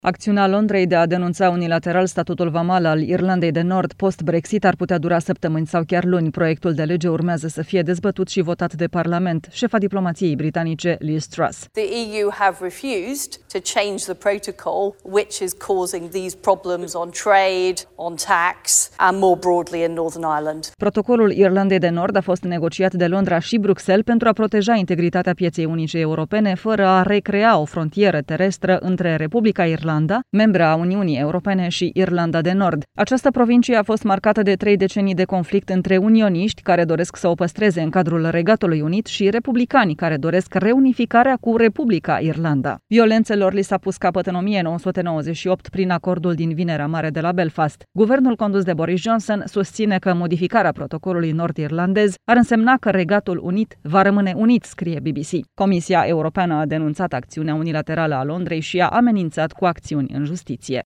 Acțiunea Londrei de a denunța unilateral statutul vamal al Irlandei de Nord post-Brexit ar putea dura săptămâni sau chiar luni. Proiectul de lege urmează să fie dezbătut și votat de Parlament. Șefa diplomației britanice Liz Truss. The EU have refused to change the protocol which is causing these problems on trade, on tax and more broadly in Northern Ireland. Protocolul Irlandei de Nord a fost negociat de Londra și Bruxelles pentru a proteja integritatea pieței unice europene fără a recrea o frontieră terestră între Republica Irlanda, membra a Uniunii Europene, și Irlanda de Nord. Această provincie a fost marcată de 3 decenii de conflict între unioniști care doresc să o păstreze în cadrul Regatului Unit și republicani care doresc reunificarea cu Republica Irlanda. Violențelor li s-a pus capăt în 1998 prin acordul din Vinerea Mare de la Belfast. Guvernul condus de Boris Johnson susține că modificarea protocolului nord-irlandez ar însemna că Regatul Unit va rămâne unit, scrie BBC. Comisia Europeană a denunțat acțiunea unilaterală a Londrei și a amenințat cu acțiuni în justiție.